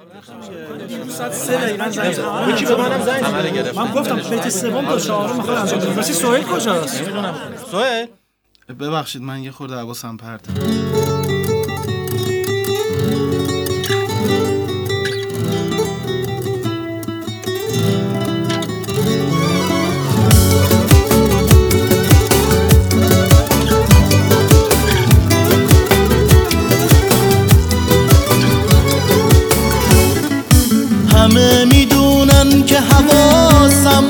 ساعت 3 دقیقاً زنگ زدم. یکی به منم زنگ زد. من گفتم بیت سوم تا چهارم میخوام انجام بدم. واسه سهیل کجاست؟ نمیدونم. سهیل ببخشید من یه خورده حواسم پرته. همه میدونن که حواسم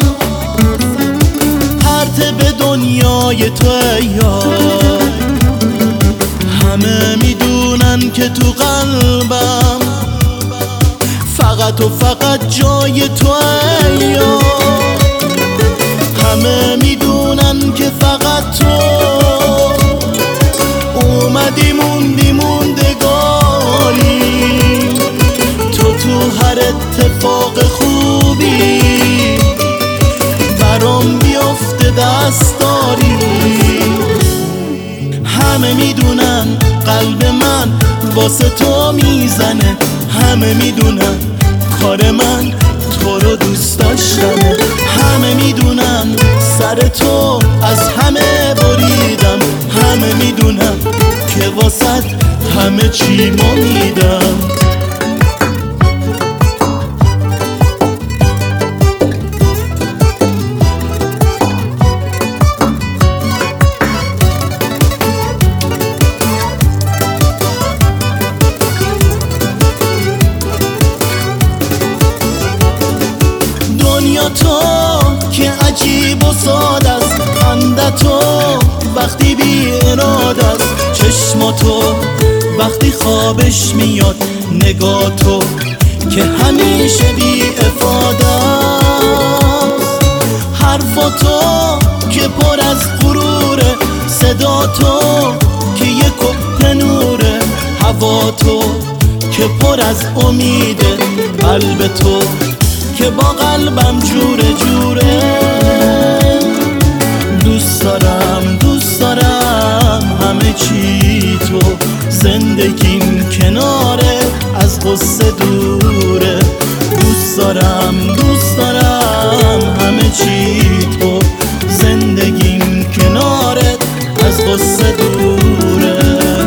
پرت به دنیای توی یار، همه میدونن که تو قلبم فقط و فقط جای توی یار، همه میدونن که فقط تو اومدی موندی موندگاری، تو هر اتفاق خوبی برام بیفته دست داری، همه میدونن قلب من واسه تو میزنه، همه میدونن کار من تو رو دوست داشتنه، همه میدونن سر تو از همه بریدم، همه میدونن که واسه همه چی ما میدم. دنیا تو که عجیب و ساده است، خنده تو وقتی بی اراده است، چشم تو وقتی خوابش میاد، نگاه تو که همیشه بی افاده است، حرفا تو که پر از غروره، صدا تو که یه کپ نوره، هوا تو که پر از امیده، قلب تو که با قلبم جوره جوره، دوست دارم همه چی تو، زندگیم کناره از غصه دوره، دوست دارم همه چی تو، زندگیم کناره از غصه دوره.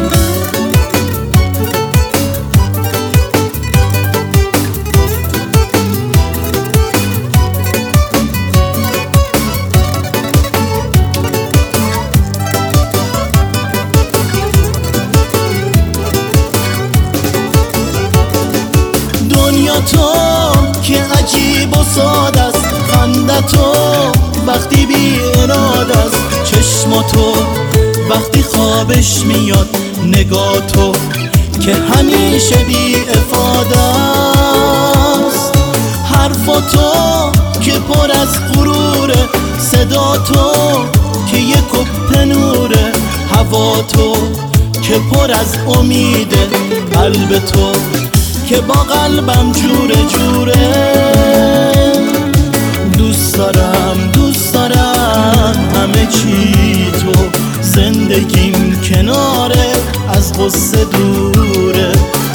دنیا تو که عجیب و ساده است، خنده تو وقتی بی اراده است، چشم تو وقتی خوابش میاد، نگاه تو که همیشه بی افاده است، حرفا تو که پر از غروره، صدا تو که یه کپ نوره، هوا تو که پر از امیده، قلب تو که با قلبم جوره جوره، دوست دارم همه چی تو، زندگیم کناره از غصه دوره،